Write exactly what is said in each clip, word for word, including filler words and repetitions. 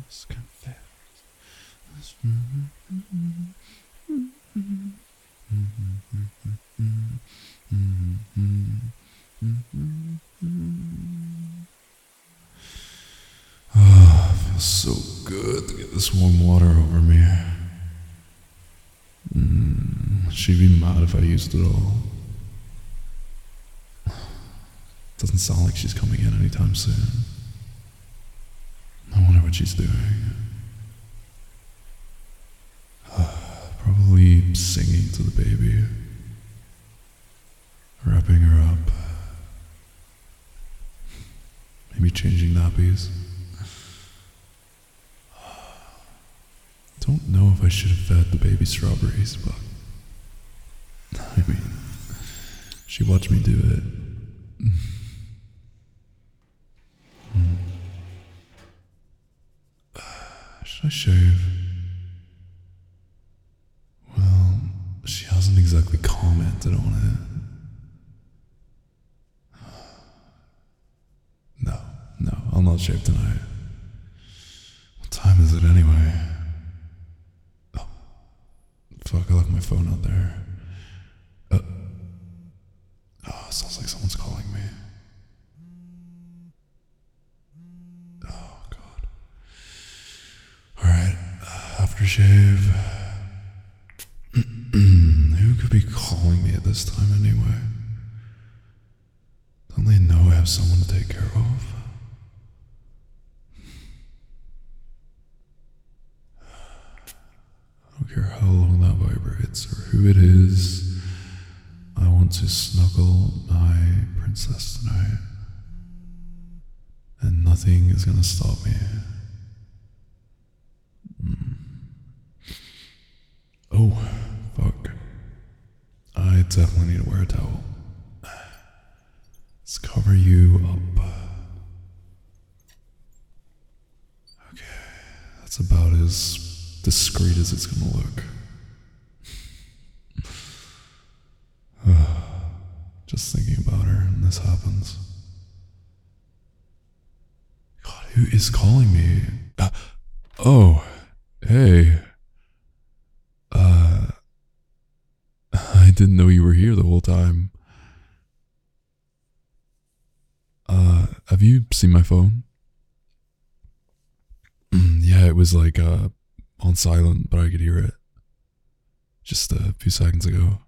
Ah, it feels so good to get this warm water over me. Mm, she'd be mad if I used it all. Doesn't sound like she's coming in anytime soon. I wonder what she's doing. Probably singing to the baby, wrapping her up, maybe changing nappies. Don't know if I should have fed the baby strawberries, but I mean, she watched me do it. Should I shave? Well, she hasn't exactly commented on it. No, no, I'll not shave tonight. What time is it anyway? Oh, fuck, I left my phone out there. Uh, oh, sounds like someone's calling me. Oh, God. Alright, uh, aftershave. Who could be calling me at this time anyway? Don't they know I have someone to take care of? I don't care how long that vibrates or who it is. I want to snuggle my princess tonight. And nothing is gonna stop me. Mm. Oh, fuck. I definitely need to wear a towel. Let's cover you up. Okay, that's about as discreet as it's gonna look. Just thinking about her and this happens. God, who is calling me? Uh, oh, hey. Uh, I didn't know you were here the whole time. Uh, have you seen my phone? Yeah, it was like, uh, on silent, but I could hear it. Just a few seconds ago.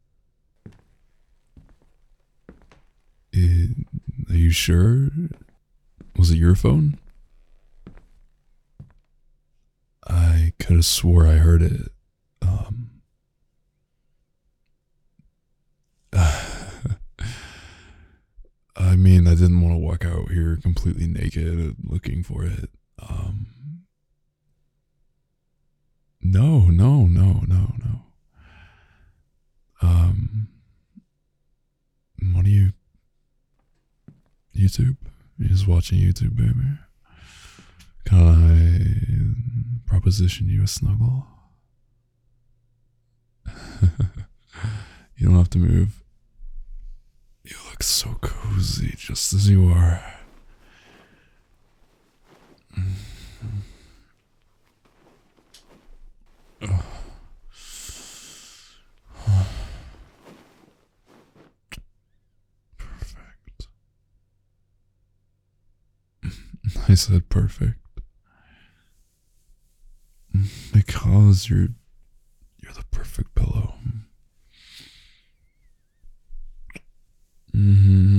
It, are you sure? Was it your phone? I could have swore I heard it. Um... I mean, I didn't want to walk out here completely naked looking for it. Um, no, no, no, no, no. Um, what are you? YouTube? You're just watching YouTube, baby. Can I proposition you a snuggle? You don't have to move. You look so cozy, just as you are. Oh. Perfect. I said perfect. Because you're you're the perfect pillow. Mm-hmm.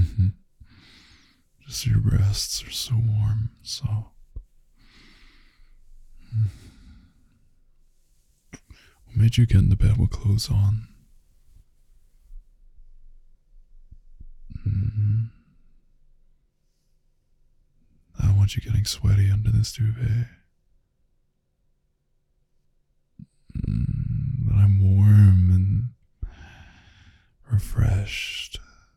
Just your breasts are so warm, so. What made you get into bed with clothes on? Mm-hmm. I don't want you getting sweaty under this duvet. Mm, but I'm warm and refreshed.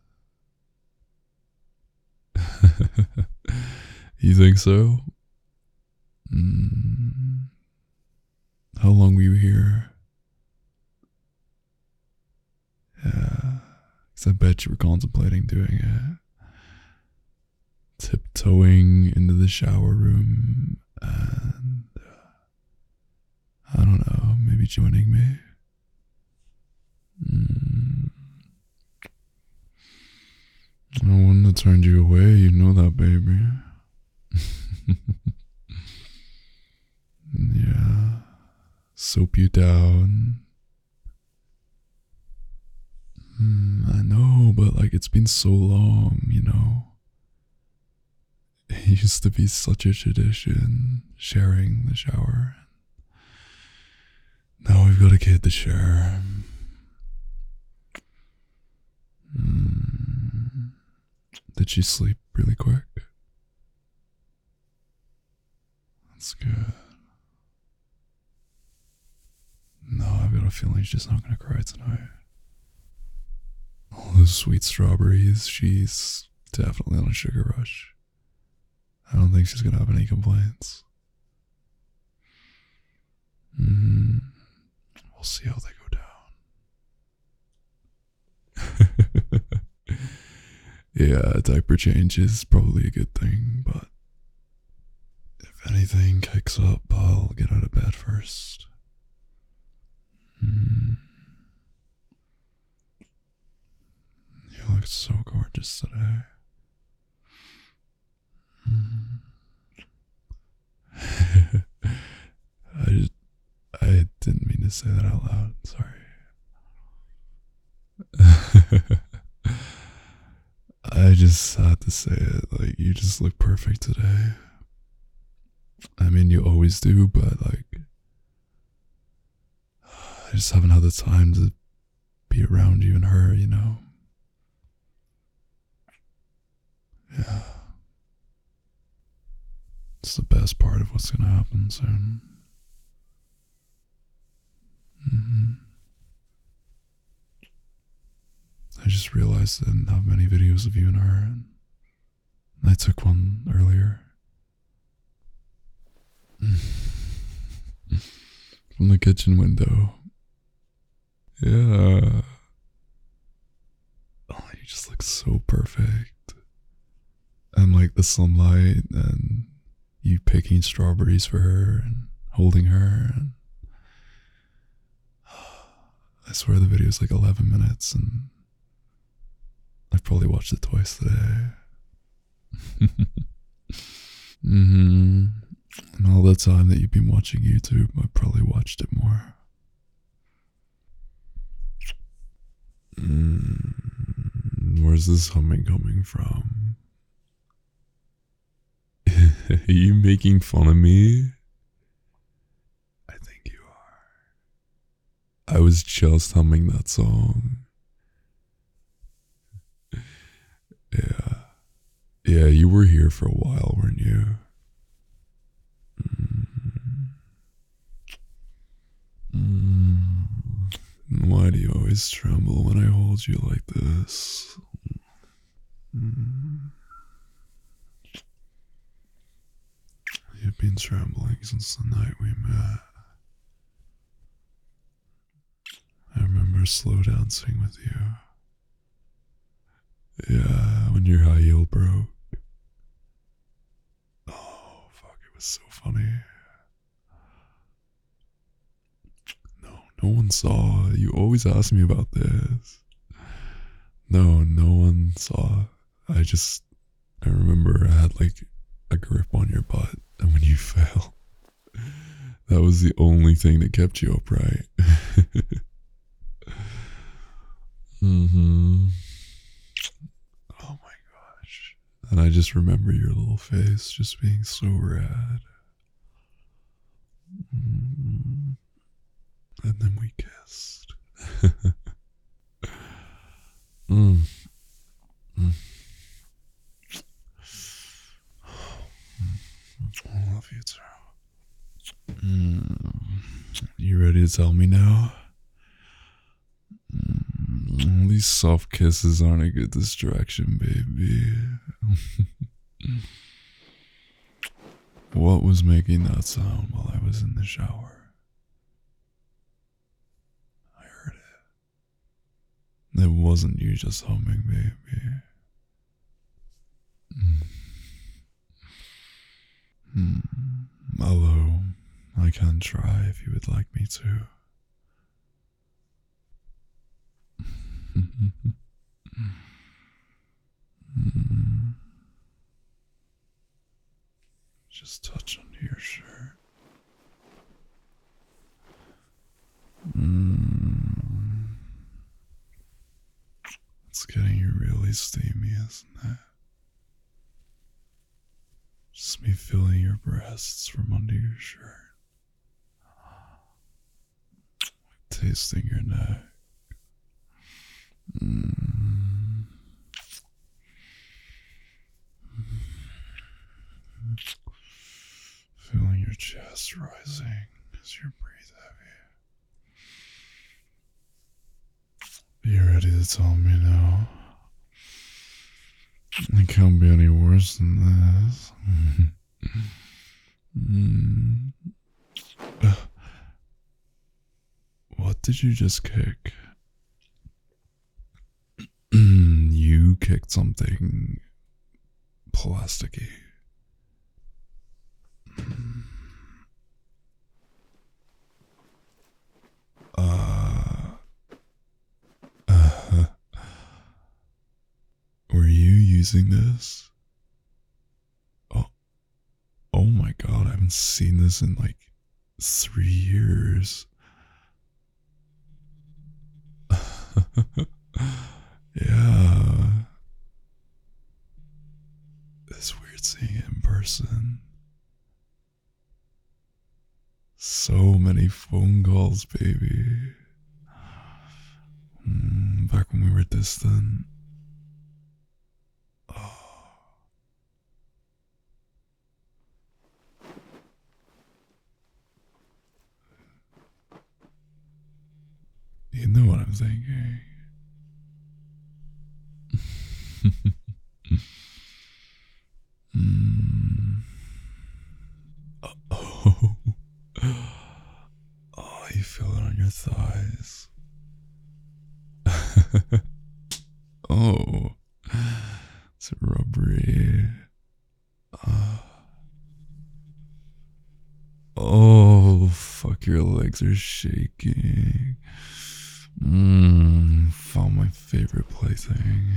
You think so? Mm. How long were you here? Yeah, because I bet you were contemplating doing it. Tiptoeing into the shower room And uh, I don't know, maybe joining me. Mm, I wouldn't have turned you away, you know that, baby. Yeah, soap you down. Mm, I know, but like it's been so long, you know. It used to be such a tradition, sharing the shower. Now we've got a kid to share. Mm, did she sleep really quick? That's good. No, I've got a feeling she's not gonna cry tonight. All those sweet strawberries, she's definitely on a sugar rush. I don't think she's gonna have any complaints. Mm, we'll see how they go down. Yeah, diaper change is probably a good thing, but if anything kicks up, I'll get out of bed first. Mm. You look so gorgeous today. Mm. I just, I didn't mean to say that out loud. Sorry. I just had to say it. Like, you just look perfect today. I mean, you always do, but like, I just haven't had the time to be around you and her, you know? Yeah. It's the best part of what's gonna happen soon. Mm-hmm. I just realized I didn't have many videos of you and her, and I took one earlier. From the kitchen window. Yeah. Oh, you just look so perfect. And like the sunlight and you picking strawberries for her and holding her. And I swear the video's like eleven minutes and I've probably watched it twice today. Mm-hmm. And all the time that you've been watching YouTube, I probably watched it more. Mm, where's this humming coming from? Are you making fun of me? I think you are. I was just humming that song. Yeah. Yeah, you were here for a while, weren't you? Mm. Mm. Why do you always tremble when I hold you like this? Mm. You've been trembling since the night we met. I remember slow dancing with you. Yeah, when your high heel broke. Oh, fuck, it was so funny. No, no one saw. You always ask me about this. No, no one saw. I just, I remember I had like a grip on your butt, and when you fell, that was the only thing that kept you upright. Mm-hmm. Oh my gosh. And I just remember your little face just being so rad. Mm-hmm. And then we kissed. mm. Mm. I love you too. Mm. You ready to tell me now? Mm. These soft kisses aren't a good distraction, baby. What was making that sound while I was in the shower? I heard it. It wasn't you just humming, baby. Mm. Mm. Although, I can try if you would like me to. Just touch under your shirt. Mm. It's getting you really steamy, isn't it? Just me feeling your breasts from under your shirt. Tasting your neck. Mm. Feeling your chest rising as you breathe heavy. You ready to tell me now? It can't be any worse than this. mm. uh, what did you just kick? You kicked something plasticky. Uh, uh, were you using this? Oh, oh my god, I haven't seen this in like three years. Yeah. It's weird seeing it in person. So many phone calls, baby. Mm, back when we were distant. Oh. You know what I'm thinking. mm. Oh. Oh, you feel it on your thighs. Oh, it's rubbery. Uh, oh, fuck, your legs are shaking. Mmm, found my favorite plaything.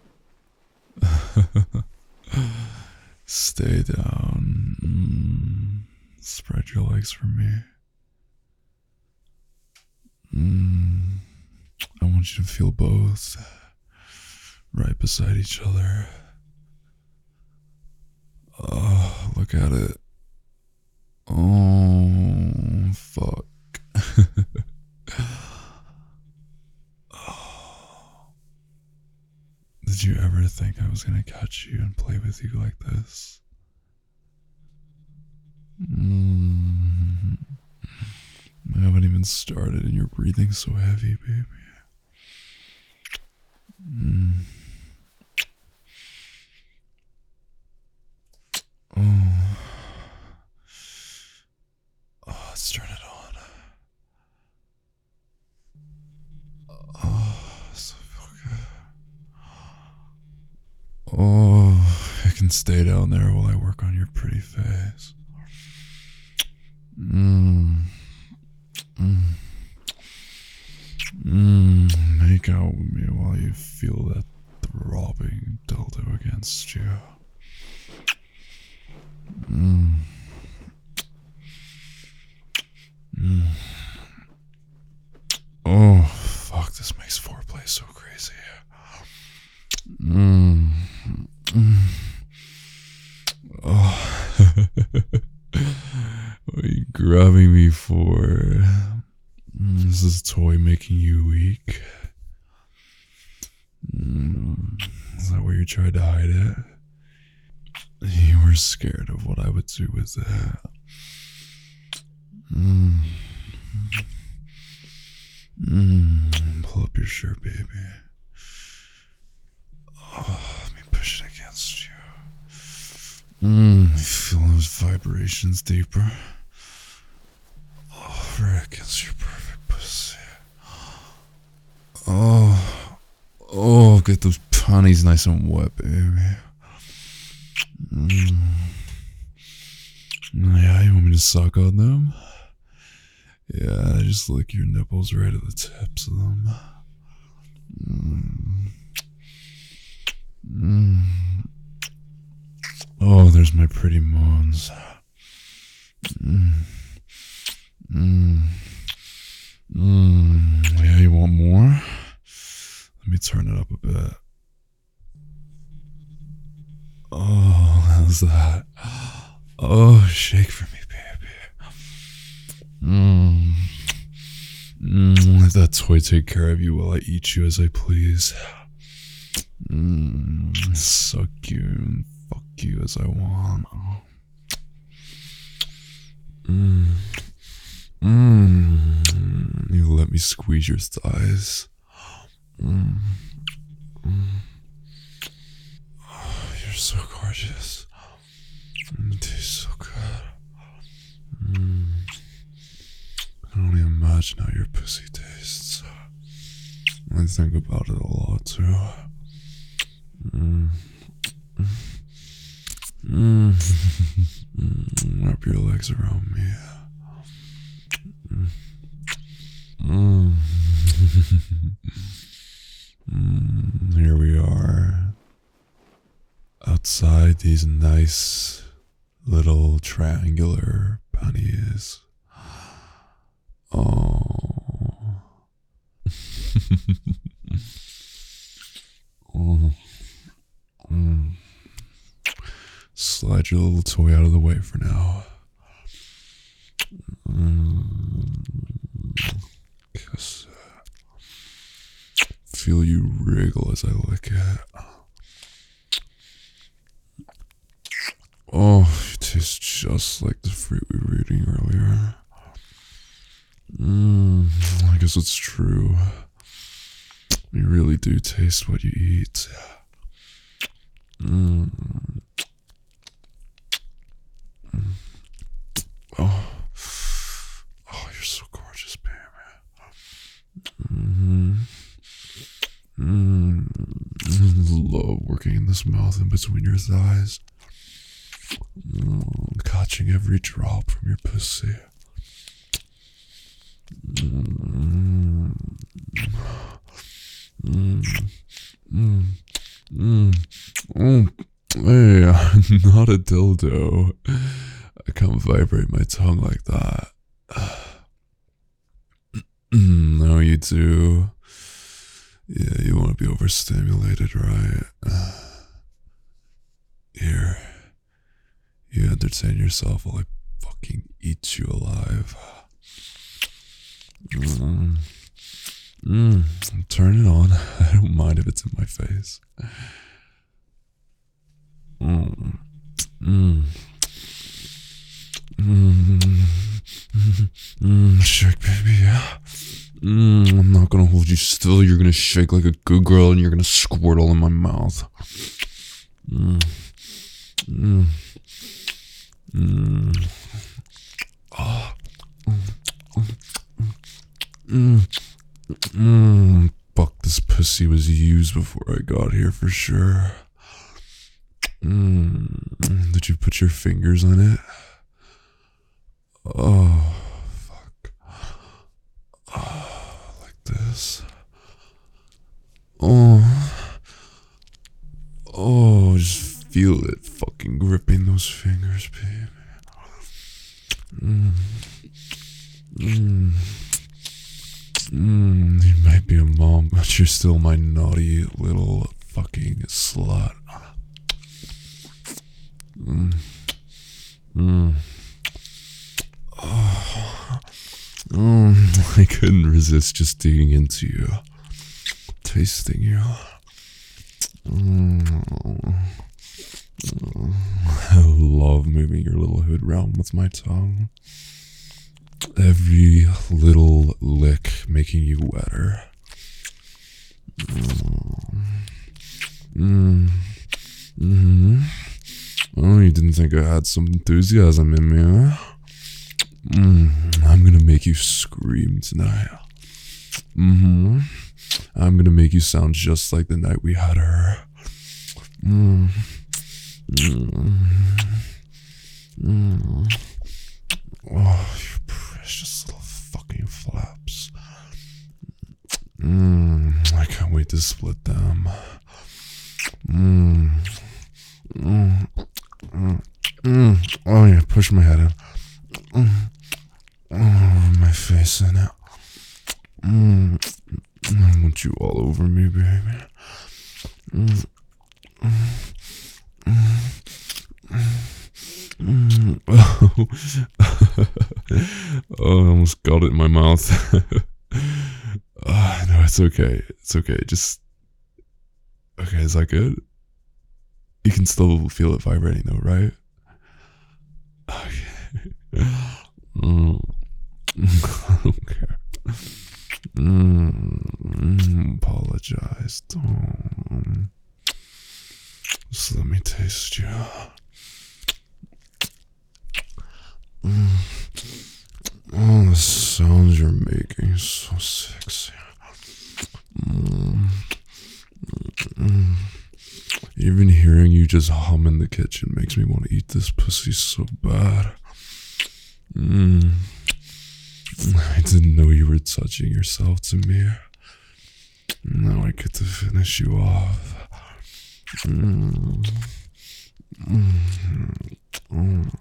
Stay down. Mm, spread your legs for me. Mm, I want you to feel both right beside each other. Oh, look at it. Oh, fuck. Oh. Did you ever think I was gonna catch you and play with you like this? Mm. I haven't even started and you're breathing so heavy, baby. Mm. Oh. Oh, let's turn it on. Oh, so feel good. Oh, I can stay down there while I work on your pretty face. Mmm. Mmm. Mmm. Make out with me while you feel that throbbing dildo against you. Mmm. Mmm. Oh, fuck, this makes foreplay so crazy. Mmm. Mm. Oh. What are you grabbing me for? Is this toy making you weak? Mm. Is that where you tried to hide it? You were scared of what I would do with it. Mm. Mm. Pull up your shirt, baby. Oh, let me push it against you. Mm. Feel those vibrations deeper. Oh, right against your perfect pussy. Oh, oh, get those panties nice and wet, baby. Mm. Yeah, you want me to suck on them? Yeah, just lick your nipples right at the tips of them. Mm. Mm. Oh, there's my pretty moans. Mm. Mm. Mm. Yeah, you want more? Let me turn it up a bit. Oh, how's that? Oh, shake for me, baby. Mm. Mm. Let that toy take care of you while I eat you as I please. Mm. Suck you and fuck you as I want. Mm. Mm. You let me squeeze your thighs. Mm. Mm. Oh, you're so gorgeous. It tastes so good. Mm. I can only imagine how your pussy tastes. I think about it a lot too. Mm. Mm. Mm. Wrap your legs around me. Mm. Mm. Mm. Here we are. Outside these nice little triangular panties. Oh. Oh. Mm. Slide your little toy out of the way for now. Mm. Kiss it. Feel you wriggle as I lick it. Oh, it tastes just like the fruit we were eating earlier. Mm, I guess it's true. You really do taste what you eat. Mm. Mm. Oh. Oh, you're so gorgeous, baby. Mm-hmm. Mm. Love working in this mouth in between your thighs. Mm. Catching every drop from your pussy. Mm. Mm. Mm. Mm. Mm. Hey, I'm not a dildo. I can't vibrate my tongue like that. No, you do. Yeah, you want to be overstimulated, right? Here, you entertain yourself while I fucking eat you alive. Mm. Mm. Turn it on. I don't mind if it's in my face. Mm. Mm. Mm. Mm. Shake, baby, yeah. Mm. I'm not gonna hold you still. You're gonna shake like a good girl and you're gonna squirt all in my mouth. Mm. Mm. Mm. Oh. Mm. Mm. Mm. Fuck, this pussy was used before I got here for sure. Mm. Did you put your fingers on it? Oh, fuck. Oh, like this. Oh. Oh, just feel it fucking gripping those fingers, baby. Mm. Mm. Mm. You might be a mom, but you're still my naughty little fucking slut. Mm. Mm. Oh. Mm. I couldn't resist just digging into you, tasting you. Mm. I love moving your little hood round with my tongue. Every little lick making you wetter. Mm. Mm. Mm-hmm. Oh, you didn't think I had some enthusiasm in me, huh? Mm. I'm gonna make you scream tonight. Mm-hmm. I'm gonna make you sound just like the night we had her. Mm. Mm. Mm. Oh, you precious little fucking flaps. Mm. I can't wait to split them. Mm. Mm. Mm. Mm. Oh yeah, push my head in. Mm. Oh, my face in it. Mm. I want you all over me, baby. Mm. Mm. Mm. Oh. Oh, I almost got it in my mouth. Oh, no, it's okay. It's okay. Just okay. Is that good? You can still feel it vibrating, though, right? Okay. Mm. I don't care. Mm. Apologize. Don't. Just let me taste you. Mm. Oh, the sounds you're making, so sexy. Mm. Mm. Even hearing you just hum in the kitchen makes me want to eat this pussy so bad. Mm. I didn't know you were touching yourself to me. Now I get to finish you off. Mm. Mm. Mm.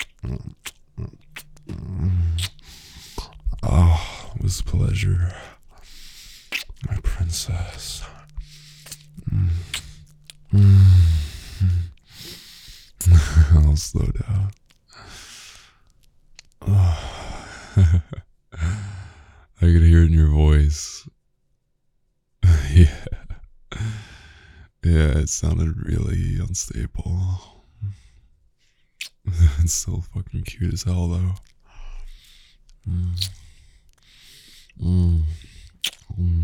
Mm. Oh, it was a pleasure, my princess. Mm. Mm. I'll slow down. Oh. I could hear it in your voice. Yeah. Yeah, it sounded really unstable. It's still fucking cute as hell, though. Mm. Mm. Mm.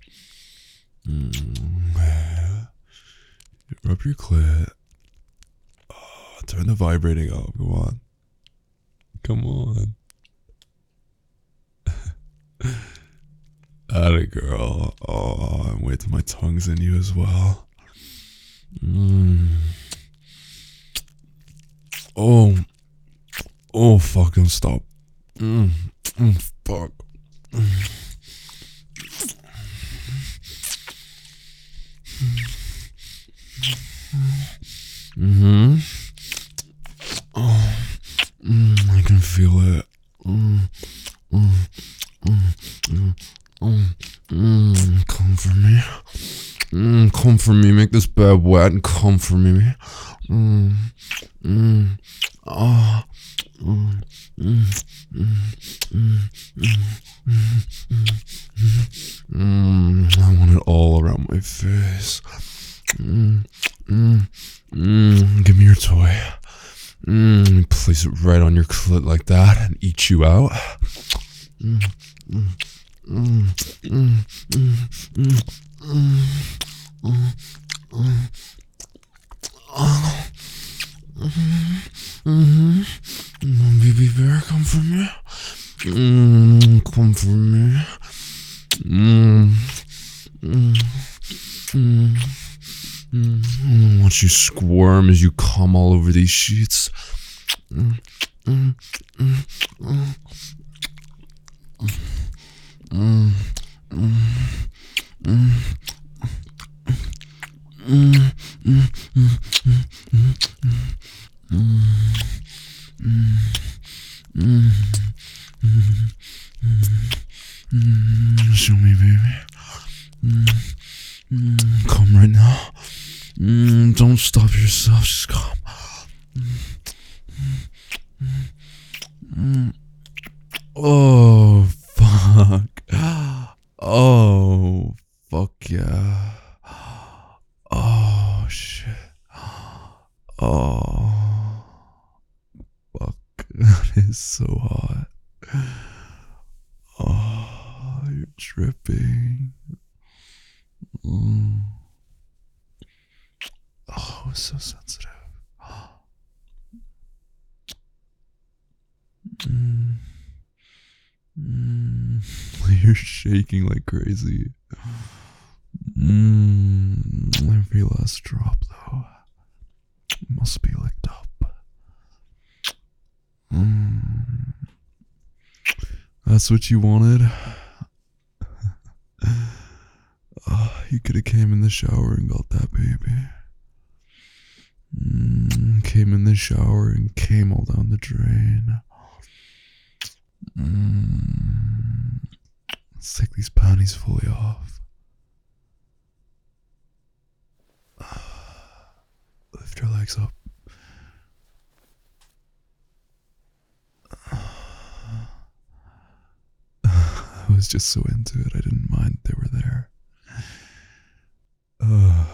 Mm. Rub your clit. Oh, turn the vibrating up. Come on. Come on. Atta girl. Oh, I'm waiting till my tongue's in you as well. Mm. Oh. Oh, fuck. Don't stop. Mm. Mm, fuck. Mm. Mm-hmm. Oh. Mm, I can feel it. Mm. Mm. Mm. Mm. Mm. Mm. Come for me. Mm. Come for me. Make this bed wet and come for me. Mm. Mm. Oh. Mm. Mm. Mm. Mm. Mm. Mm. Mm. I want it all around my face. Mm. Mm. Mm. Give me your toy. Mm. Place it right on your clit like that and eat you out. Mm. Mm. Mm. Mm. Mm. Mm. Mm. Mm. Mm. Oh. Mm-hmm. Mm-hmm. Mm, baby bear, come for me. Mm, come for me. Mm. Mm. Mm. Mm. I want you squirm as you come all over these sheets. Mm. Mm. Mm. Mm. Mm. Mm. Mm. Mm. Mm. Mm. Mm. Mm. Mm. Mm. Show me, baby. Mm. Mm. Come right now. Mm. Don't stop yourself. Just come. Mm. Mm. Oh, fuck. Oh, fuck yeah. Oh, shit. Oh, fuck. That is so hot. Oh, you're dripping. Mm. Oh, it's so sensitive. Mm. Mm. You're shaking like crazy. Mm. Every last drop, though, must be licked up. That's what you wanted? Uh, you could have came in the shower and got that baby. Mm, came in the shower and came all down the drain. Mm, let's take these panties fully off. Lift your legs up. I was just so into it, I didn't mind they were there. Uh,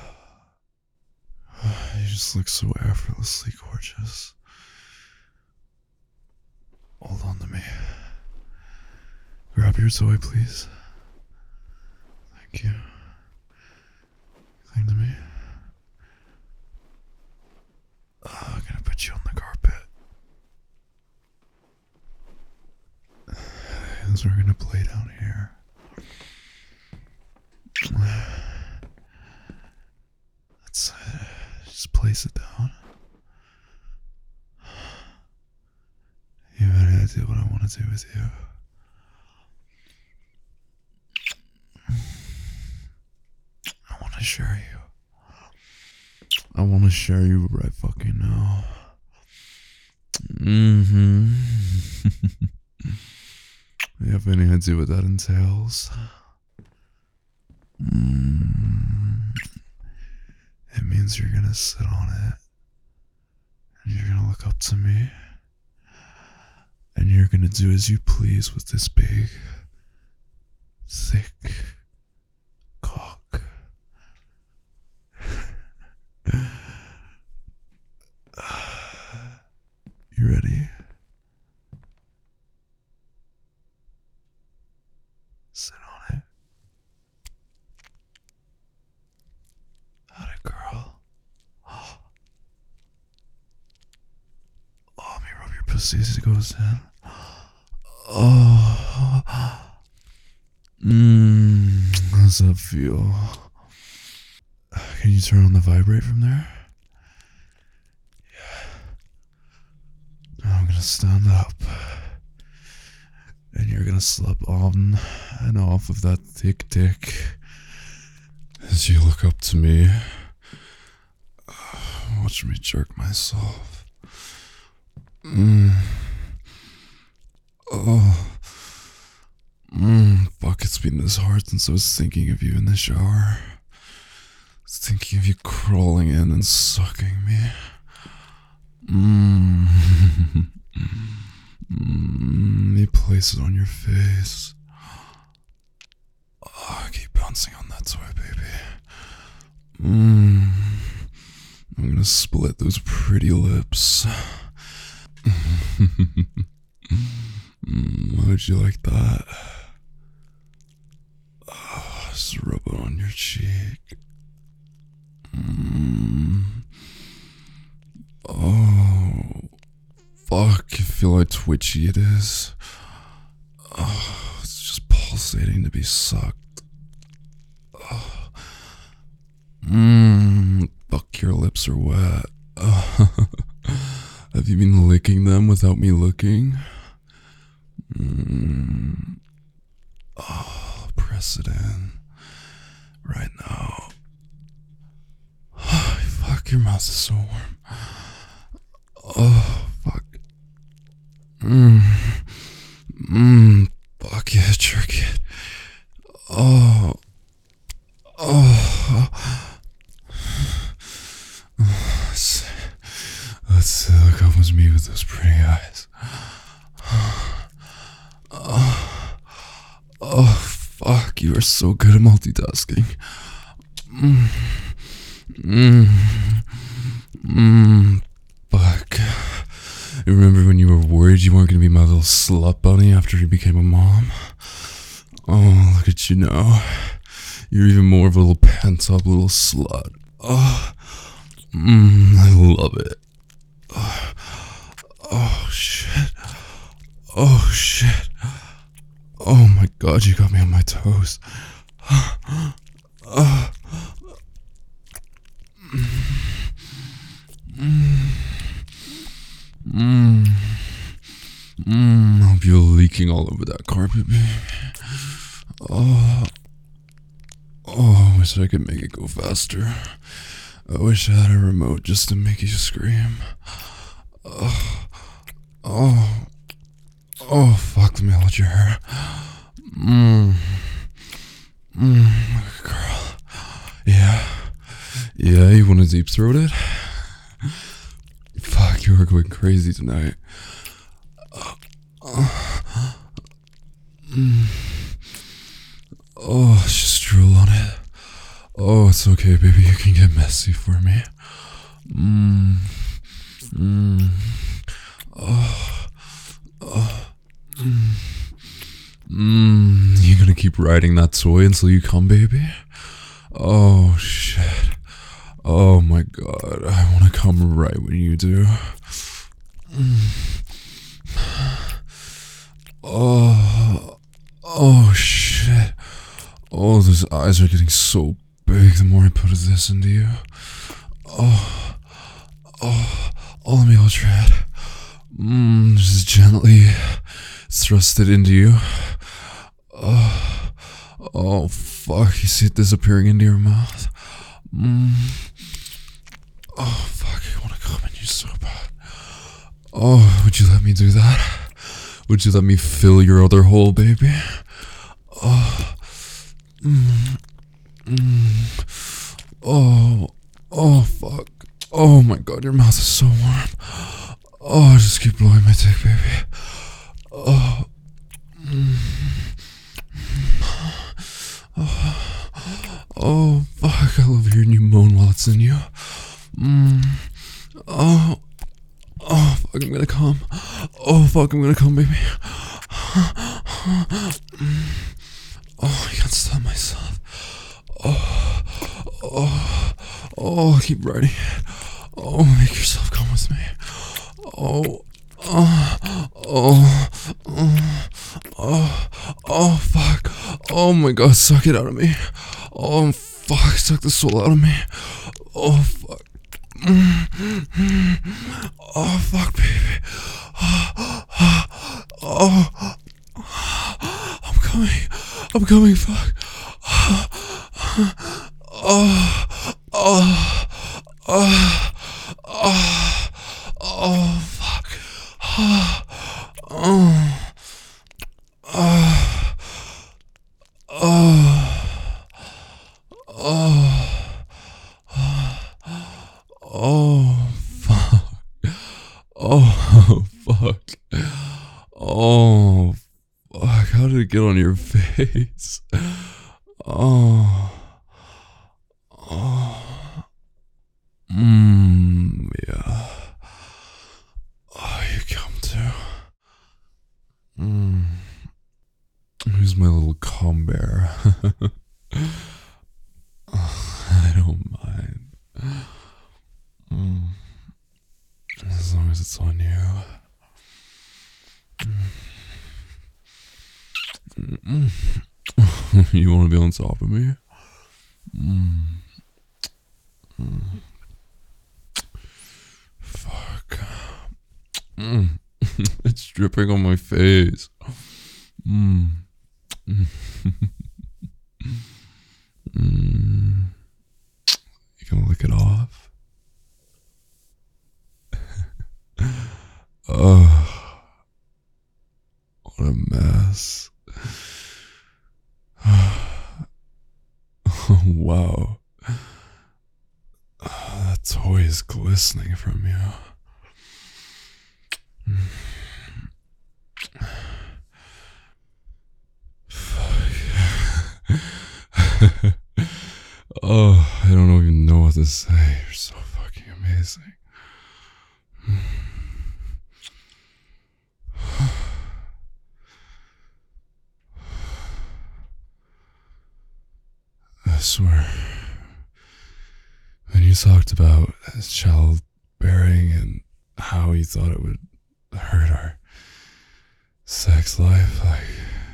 you just look so effortlessly gorgeous. Hold on to me. Grab your toy, please. Thank you. Cling to me. Uh, I'm gonna put you on the carpet. As we're gonna play down here. Let's uh, just place it down. You have any idea what I want to do with you? I want to share you. I want to share you right fucking now. Mm-hmm. You have any idea what that entails? Mm. It means you're gonna sit on it, and you're gonna look up to me, and you're gonna do as you please with this big, thick cock. You ready? Sit on it. Howdy, girl. Oh, let me rub your pussy as it goes in. Oh. Mmm. How's that feel? Can you turn on the vibrate from there? Yeah. Now I'm gonna stand up. And you're gonna slip on and off of that thick dick as you look up to me. Watch me jerk myself. Mm. Oh. Mm. Fuck, it's been this hard since I was thinking of you in the shower. I was thinking of you crawling in and sucking me. Mmm. Mm, you place it on your face. Oh, keep bouncing on that toy, baby. Mm, I'm gonna split those pretty lips. Mm, how'd you like that? Oh, just rub it on your cheek. Mm. Oh. Fuck, you feel how twitchy it is. Oh, it's just pulsating to be sucked. Oh. Mmm, fuck, your lips are wet. Oh. Have you been licking them without me looking? Mm. Oh, press it in. Right now. Oh, fuck, your mouth is so warm. Oh, fuck. Mmm. Mmm. Fuck yeah, jerk it. Oh. Oh. Let's, let's look up with me with those pretty eyes. Oh. Oh, fuck. You are so good at multitasking. Mmm. Mmm. Mmm. Fuck. You remember when you were worried you weren't going to be my little slut bunny after you became a mom? Oh, look at you now. You're even more of a little pent-up little slut. Oh, mm, I love it. Oh, oh, shit. Oh, shit. Oh, my God, you got me on my toes. Oh, oh. Mm. Mmm. Mmm. Hope you'll leak leaking all over that carpet, baby. Oh, oh, I wish I could make it go faster. I wish I had a remote just to make you scream. Oh, oh, oh, fuck, let me hold your hair. Mmm, mmm, girl. Yeah, yeah, you want to deep throat it? Fuck, you are going crazy tonight. Uh, uh, mm. Oh, just drool on it. Oh, it's okay, baby. You can get messy for me. Mmm. Mmm. Oh. Oh. Mmm. Mmm. You gonna keep riding that toy until you come, baby? Oh, shit. Oh my god. I wanna come right when you do. Mm. Oh. Oh, shit. Oh, those eyes are getting so big the more I put this into you. Oh, oh, oh, let me hold your head. Mmm, just gently thrust it into you. Oh, oh, fuck, you see it disappearing into your mouth. Mmm. Oh, fuck, I want to come in you so bad. Oh, would you let me do that? Would you let me fill your other hole, baby? Oh. Mm, mm, oh, oh, fuck. Oh my god, your mouth is so warm. Oh, just keep blowing my dick, baby. Oh, mm, oh, oh, fuck. I love hearing you moan while it's in you. Mm, oh, oh, fuck, I'm gonna come. Oh, fuck, I'm gonna come, baby. Oh, I can't stop myself. Oh, oh, oh, keep riding it. Oh, make yourself come with me. Oh, oh, oh, oh, oh, oh, fuck. Oh my god, suck it out of me. Oh, fuck, suck the soul out of me. Oh, fuck. Oh, fuck, baby. Oh, I'm coming. I'm coming, fuck. Oh, oh, oh, oh, oh, fuck. Oh, oh, oh, oh, oh, fuck. Oh, fuck. Oh, fuck. How did it get on your face? Oh. Oh. Mmm, yeah. Oh, you come too. Mmm. Who's my little calm bear? I don't mind. Mm. As long as it's on you. Mm. Mm. You want to be on top of me? Mm. Mm. Fuck. Mm. It's dripping on my face. Mm. Mm. Mm. You gonna lick it off? Oh, what a mess. Oh, wow. Oh, that toy is glistening from you. Oh, I don't even know what to say. You're so fucking amazing. I swear, when you talked about childbearing and how you thought it would hurt our sex life, like,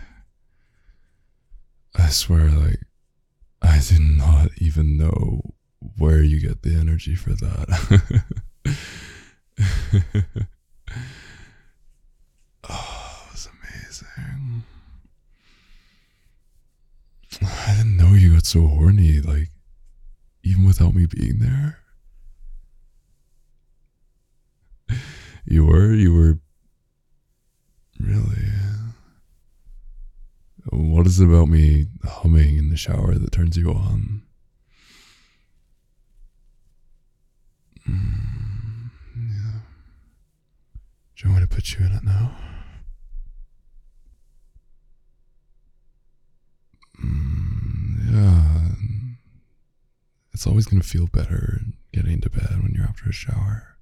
I swear, like, I do not even know where you get the energy for that. Oh, it was amazing. like, even without me being there? You were? You were. Really? What is it about me humming in the shower that turns you on? Mm, yeah. Do you want me to put you in it now? Mm, yeah. It's always going to feel better getting into bed when you're after a shower.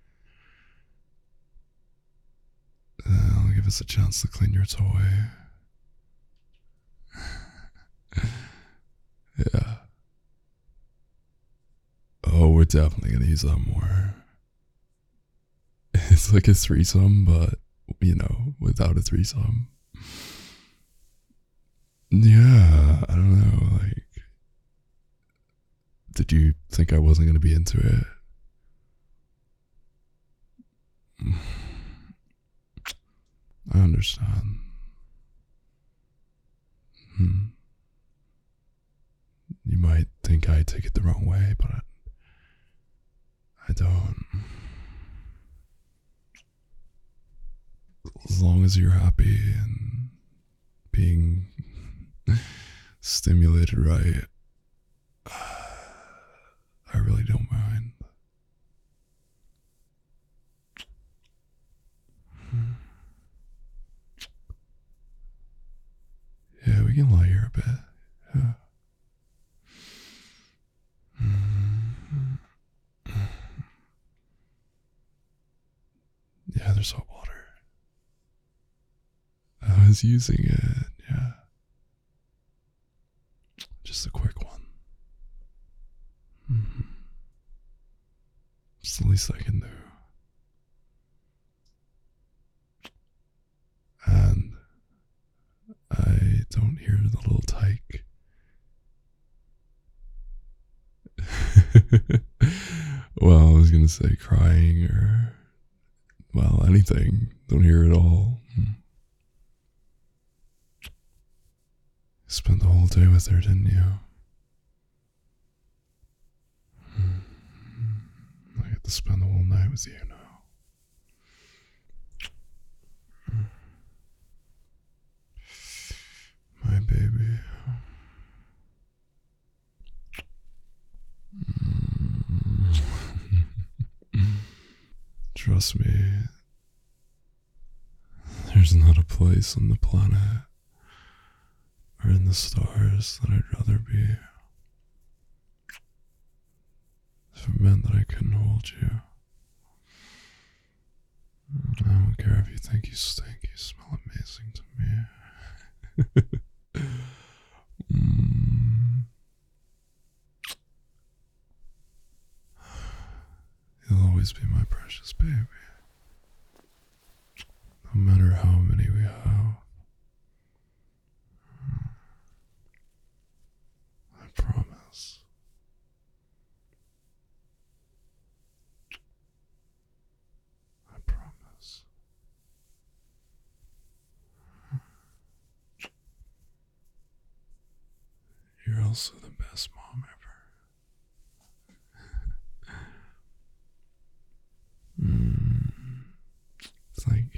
Uh, I'll give us a chance to clean your toy. Yeah. Oh, we're definitely going to use that more. It's like a threesome, but, you know, without a threesome. Yeah, I don't know, like, did you think I wasn't going to be into it? I understand. Hmm. You might think I take it the wrong way, but I, I don't. As long as you're happy and being stimulated right, I really don't mind. Yeah, we can lie here a bit. Yeah. Yeah, there's hot water. I was using it, yeah. Just a quick one. Mm-hmm. It's the least I can do. And I don't hear the little tyke. Well, I was gonna say crying or, well, anything. Don't hear it all. Hmm. Spent the whole day with her, didn't you? Hmm. I get to spend the whole night with you now. My baby. Trust me, there's not a place on the planet or in the stars that I'd rather be. If it meant that I couldn't hold you, I don't care if you think you stink, you smell amazing to me. mm. You'll always be my precious baby. No matter how many we have. I promise. I promise. You're also the best mom ever. Mm. Thank